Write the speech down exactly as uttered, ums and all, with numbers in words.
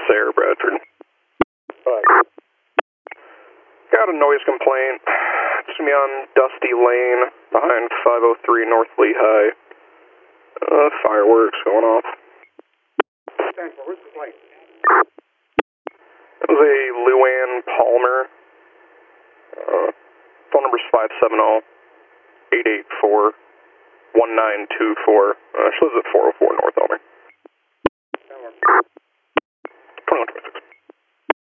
Sarah Bradford. Alright. Got a noise complaint. It's gonna be on Dusty Lane behind five oh three North Lehigh. Uh, fireworks going off. Stanford, where's the plate? It was a Luann Palmer. Uh, phone number's five seven zero, eight eight four, one nine two four. Uh, she lives at four oh four North Elmer. Stanford.